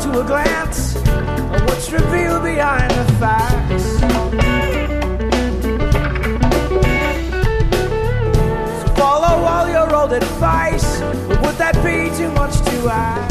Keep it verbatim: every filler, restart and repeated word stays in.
to a glance of what's revealed behind the facts. So follow all your old advice, but would that be too much to ask?